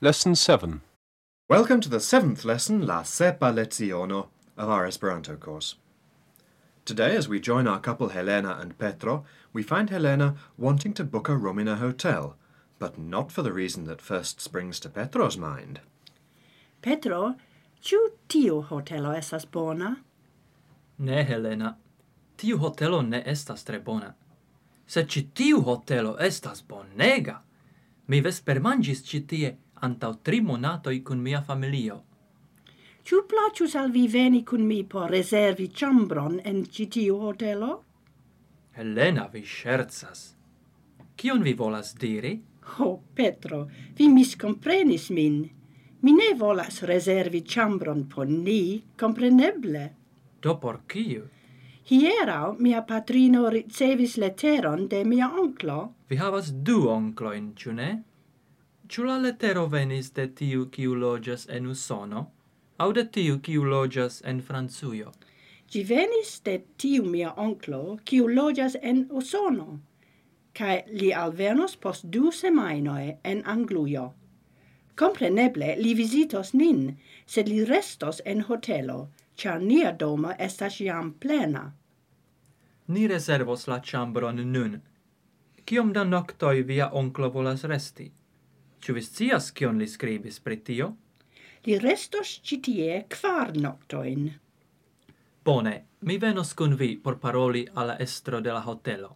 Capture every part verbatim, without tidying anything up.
Lesson seven. Welcome to the seventh lesson, La Sepa Leziono, of our Esperanto course. Today, as we join our couple Helena and Petro, we find Helena wanting to book a room in a hotel, but not for the reason that first springs to Petro's mind. Petro, ĉu tiu hotelo estas bona? Ne, Helena. Tiu hotelo ne estas tre bona. Se ci tiu hotelo estas bonega, mi vespermanĝis ĉi tie antaŭ tri monatoj kun mia familio. Ĉu plaĉus al vi veni kun mi por rezervi ĉambron en ĉi tiu hotelo? Helena, vi ŝercas. Kion vi volas diri? Ho, Petro, vi miskomprenis min. Mi ne volas rezervi ĉambron por ni, kompreneble. Do por kiu? Hieraŭ mia patrino ricevis leteron de mia onklo. Vi havas du onklojn, ĉu ne? Ĉu la letero venis de tiu kiu loĝas en Usono, aŭ de tiu kiu loĝas en Francujo? Ĝi venis de tiu mia onklo, kiu loĝas en Usono, kaj li alvenos post du semajnoj en Anglujo. Kompreneble li vizitos nin, sed li restos en hotelo, ĉar nia domo estas jam plena. Ni rezervos la ĉambron nun. Kiom da noktoj via onklo volas resti? Ĉu vi scias kion li skribis pri tio? Li restos ĉi tie kvar noktojn. Bone, mi venos kun vi por paroli al la estro de la hotelo.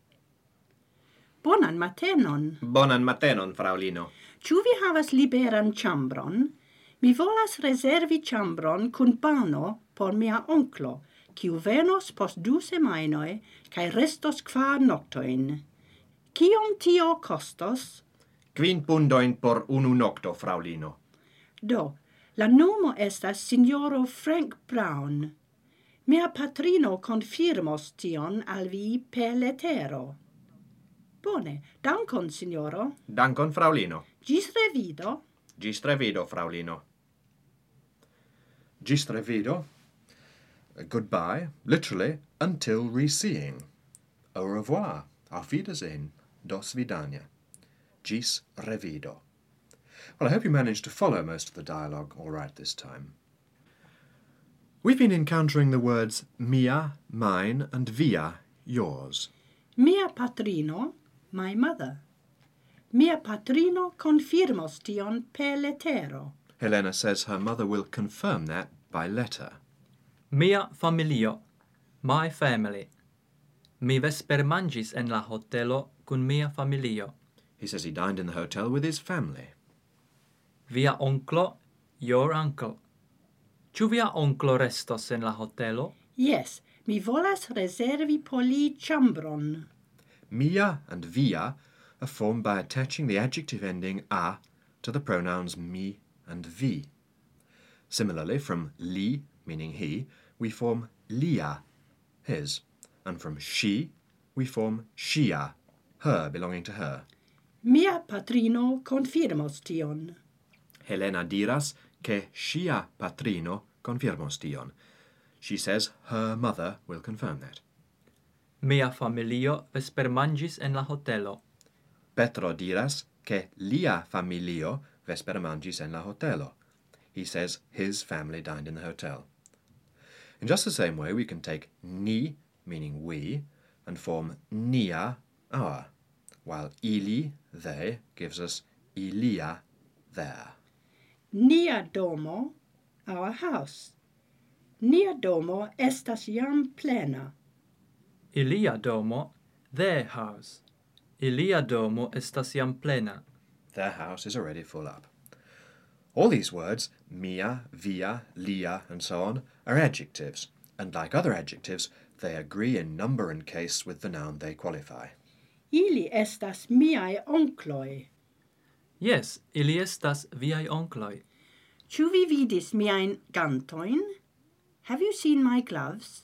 Bonan matenon. Bonan matenon, fraŭlino. Ĉu vi havas liberan ĉambron? Mi volas rezervi ĉambron kun bano por mia onklo, kiu venos post du semajnoj kaj restos kvar noktojn. Kiom tio kostos? Kvin pundojn por unu nokto, fraŭlino. Do, la nomo estas Sinjoro Frank Brown. Mia patrino konfirmos tion al vi per letero. Bone, dankon, signoro. Dankon, fraŭlino. Gis revido. Gis revido, fraŭlino. Gis revido. Goodbye, literally, until re-seeing. Au revoir, auf Wiedersehen, dos vidania. Gis revido. Well, I hope you managed to follow most of the dialogue all right this time. We've been encountering the words mia, mine, and via, yours. Mia patrino, my mother. Mia patrino confirmos tion per letero. Helena says her mother will confirm that by letter. Mia familio, my family. Mi vespermanĝis en la hotelo kun mia familio. He says he dined in the hotel with his family. Via onklo, your uncle. Ĉu via onklo restos en la hotelo? Yes, mi volas rezervi por li ĉambron. Mia and via are formed by attaching the adjective ending a to the pronouns mi and vi. Similarly, from li, meaning he, we form lia, his, and from she, we form shia, her, belonging to her. Mia patrino confirmos tion. Helena diras che shia patrino confirmos tion. She says her mother will confirm that. Mia familio vespermanĝis en la hotelo. Petro diras che lia familio vespermanĝis en la hotelo. He says his family dined in the hotel. In just the same way, we can take ni, meaning we, and form nia, our, while ili, they, gives us ilia, their. Nia domo, our house. Nia domo estas jam plena. Ilia domo, their house. Ilia domo estas jam plena. Their house is already full up. All these words, mia, via, lia, and so on, are adjectives, and like other adjectives, they agree in number and case with the noun they qualify. Ili estas miaj onkloj. Yes, ili estas viaj onkloj. Ĉu vi vidis miajn gantojn? Have you seen my gloves?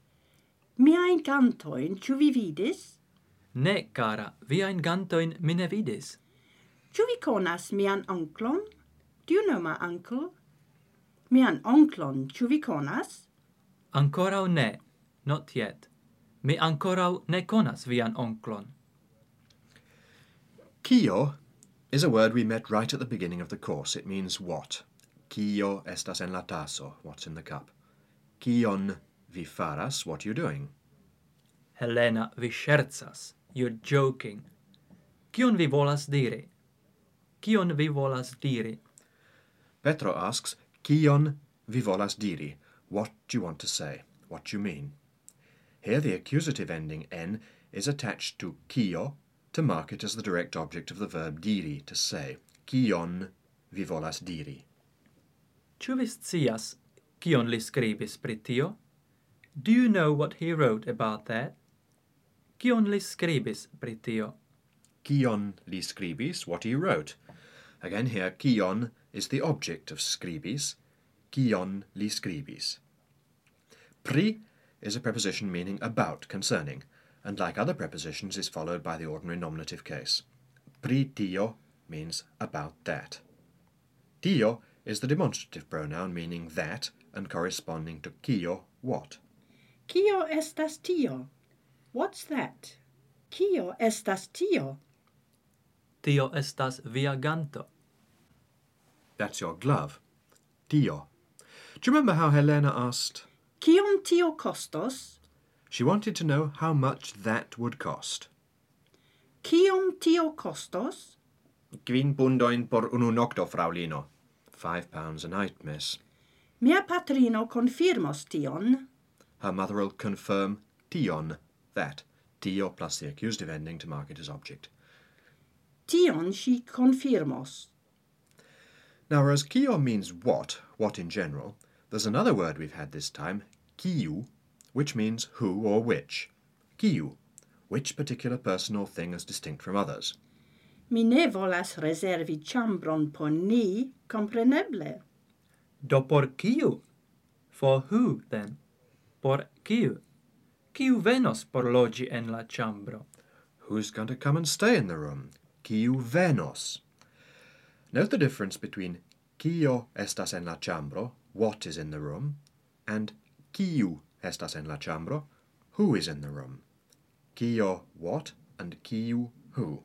Miajn gantojn, ĉu vi vidis? Ne, cara, viajn gantojn mi ne vidis. Ĉu vi konas mian onklon? Do you know my uncle? Mian onklon, ĉu vi konas? Ankoraŭ ne, not yet. Mi ankoraŭ ne konas vian onklon. Kio is a word we met right at the beginning of the course. It means what. Kio estas en la taso, what's in the cup. Kion vi faras, what are you doing? Helena, vi scherzas. You're joking. Kion vi volas diri? Kion vi volas diri? Petro asks, Kion vi volas diri? What do you want to say? What do you mean? Here the accusative ending en is attached to kio to mark it as the direct object of the verb diri, to say. Kion vi volas diri? Ĉu vi scias kion li skribis pri tio? Do you know what he wrote about that? Kion li skribis pri tio? Kion li skribis, what he wrote. Again here, kion is the object of skribis. Kion li skribis. Pri is a preposition meaning about, concerning, and like other prepositions is followed by the ordinary nominative case. Pri tio means about that. Tio is the demonstrative pronoun meaning that and corresponding to kio, what. Kio estas tio? What's that? Kio estas tio? Tio estas via ganto. That's your glove. Tio. Do you remember how Helena asked? Kiom tio kostos? She wanted to know how much that would cost. Kiom tio kostos? Kvin pundoin por unu nokto, fraŭlino. Five pounds a night, miss. Mia patrino confirmos tion. Her mother will confirm tion, that. Tio plus the accusative ending to mark it as object. Tion si confirmos. Now, whereas kio means what, what in general, there's another word we've had this time, kiu, which means who or which. Kiu, which particular person or thing is distinct from others. Mi ne volas reservi ĉambron por ni, compreneble. Do por kiu? For who, then? Por kiu? Kiu venos por loĝi en la ĉambro? Who's going to come and stay in the room? Kiu venos. Note the difference between kio estas en la ĉambro, what is in the room, and kiu estas en la ĉambro, who is in the room. Kio what and kiu who.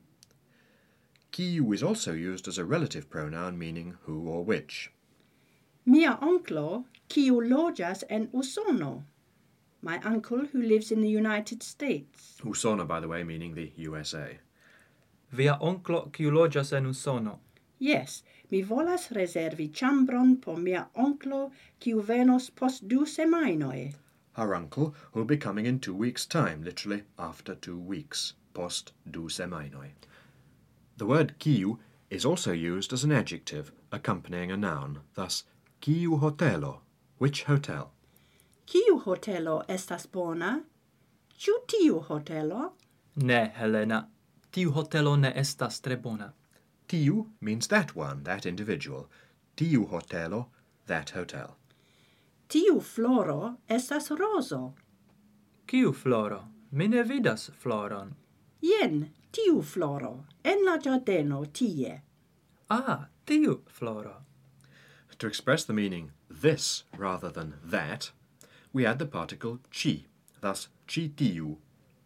Kiu is also used as a relative pronoun meaning who or which. Mia onklo, kiu loĝas en Usono. My uncle who lives in the United States. Usono, by the way, meaning the U S A. Via onklo kiu loĝas en Usono. Yes, mi volas reservi ĉambron por mia onklo kiu venos post du semajnoj. Her uncle will be coming in two weeks' time, literally after two weeks, post du semajnoj. The word kiu is also used as an adjective accompanying a noun, thus kiu hotelo, which hotel. Kiu hotelo estas bona? Ĉu tiu hotelo? Ne, Helena. Tiu hotelo ne estas tre bona. Tiu means that one, that individual. Tiu hotelo, that hotel. Tiu floro estas rozo. Kiu floro? Mi ne vidas floron. Jen, tiu floro, en la ĝardeno tie. Ah, tiu floro. To express the meaning this rather than that, we add the particle ĉi, thus ĉi tiu.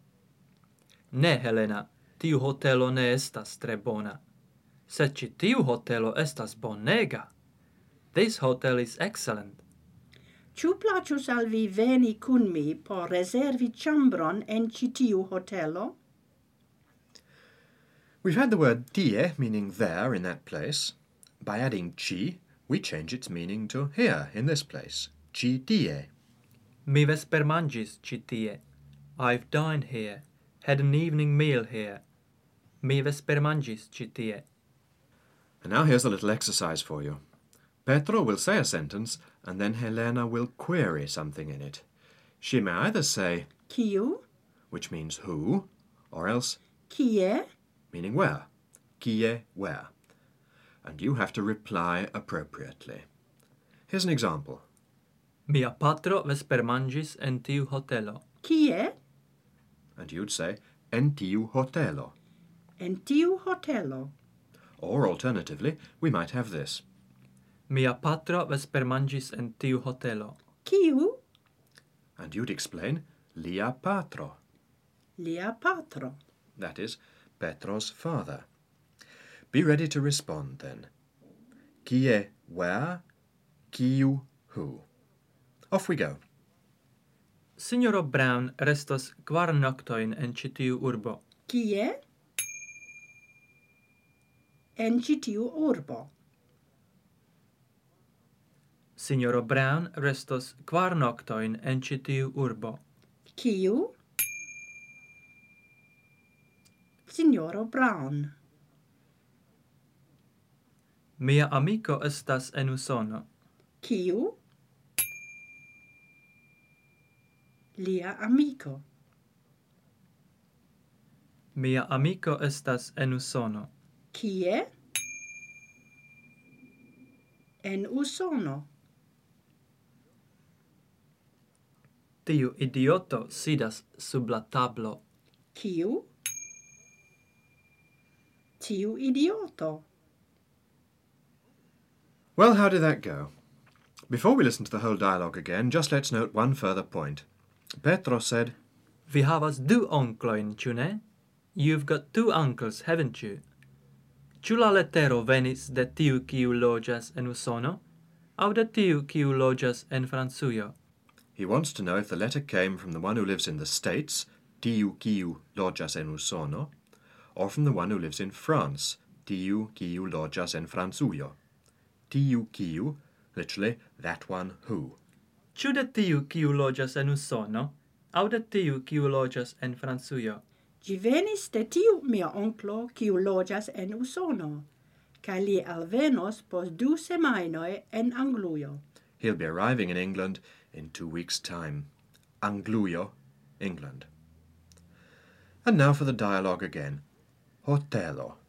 Ne, Helena. Tiu hotelo ne estas tre bona. Sed ĉi tiu hotelo estas bonega. This hotel is excellent. Ĉu plaĉus al vi veni kun mi por rezervi ĉambron en ĉi tiu hotelo? We've had the word tie, meaning there, in that place. By adding ĉi, we change its meaning to here, in this place. Ĉi tie. Mi vespermanĝis ĉi tie. I've dined here. Had an evening meal here. Mi vespermanĝis ĉi tie. And now here's a little exercise for you. Petro will say a sentence, and then Helena will query something in it. She may either say Kiu? which means who, or else Kie? meaning where. Kie, where. And you have to reply appropriately. Here's an example. Mia patro vespermanĝis en tiu hotelo. Kie? And you'd say en tiu hotelo. En tiu hotelo. Or alternatively, we might have this. Mia patro vespermanĝis en tiu hotelo. Kiu? And you'd explain lia patro. Lia patro. That is, Petro's father. Be ready to respond, then. Kie where, kiu who. Off we go. Signoro Brown restos kvar noctoin en ĉi tiu urbo. Kie? En ĉi tiu urbo. Signoro Brown restos kvar noctoin en ĉi tiu urbo. Kiu? Signoro Brown. Mia amico estas en Usono. Kiu? Lia amico. Mia amico estas en Usono. Kie? En Usono. Tiu idioto sidas sub la tablo. Kiu? Tiu idioto. Well, how did that go? Before we listen to the whole dialogue again, just let's note one further point. Petro said, Vi havas du onkloin, ĉu ne? You've got two uncles, haven't you? Ĉu la letero venis de tiu kiu loĝas en Usono, aŭ de tiu kiu loĝas en Francujo? He wants to know if the letter came from the one who lives in the States, tiu kiu loĝas en Usono, or from the one who lives in France, tiu kiu loĝas en Francujo. Tiu kiu, literally, that one who. Ĉu de tiu kiu loĝas en Usono, aŭ de tiu kiu loĝas en Francujo? Ĝi venis de tiu mia onklo kiu loĝas en Usono, kaj li alvenos post du semajnoj en Anglujo. He'll be arriving in England in two weeks' time. Anglujo, England. And now for the dialogue again. Hotelo.